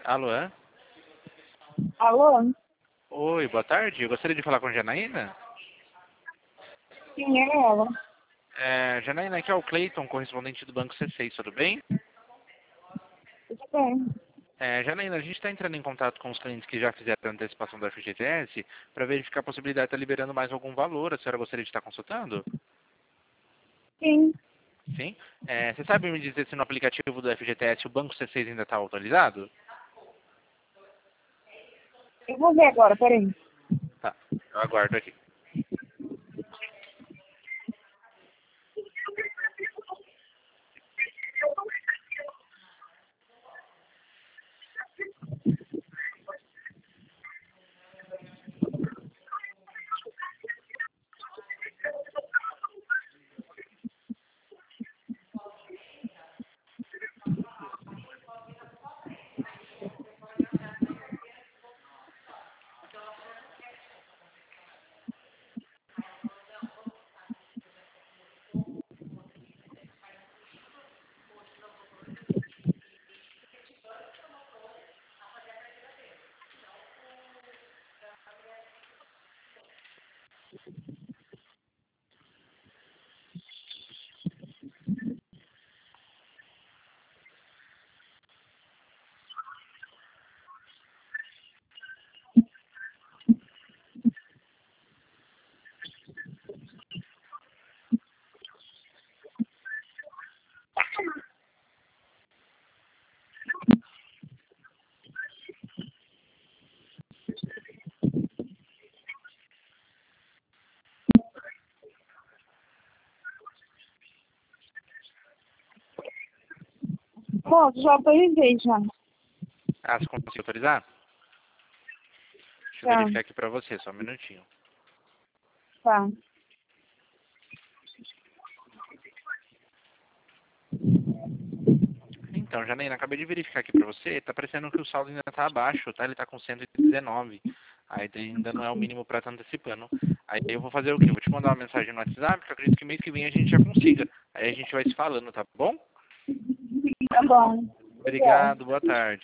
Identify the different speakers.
Speaker 1: Alô?
Speaker 2: Alô?
Speaker 1: Oi, boa tarde. Eu gostaria de falar com a Janaína.
Speaker 2: Quem é ela?
Speaker 1: Janaína, aqui é o Cleiton, correspondente do Banco C6, tudo bem?
Speaker 2: Tudo bem.
Speaker 1: Janaína, a gente está entrando em contato com os clientes que já fizeram a antecipação do FGTS para verificar a possibilidade de estar liberando mais algum valor. A senhora gostaria de estar consultando?
Speaker 2: Sim.
Speaker 1: Sim? Você sabe me dizer se no aplicativo do FGTS o Banco C6 ainda está autorizado?
Speaker 2: Eu vou ver agora, peraí.
Speaker 1: Tá, eu aguardo aqui.
Speaker 2: Moço, já autorizei já.
Speaker 1: Você conseguiu autorizar? Deixa eu
Speaker 2: Tá,
Speaker 1: verificar aqui para você, só um minutinho.
Speaker 2: tá.
Speaker 1: Então, Janaína, acabei de verificar aqui pra você, tá parecendo que o saldo ainda tá abaixo, tá? Ele tá com 119. Aí ainda não é o mínimo pra estar antecipando. Aí eu vou fazer o quê? Vou te mandar uma mensagem no WhatsApp, que eu acredito que mês que vem a gente já consiga. Aí a gente vai se falando, tá bom?
Speaker 2: Tá bom. Obrigada.
Speaker 1: Obrigado, boa tarde.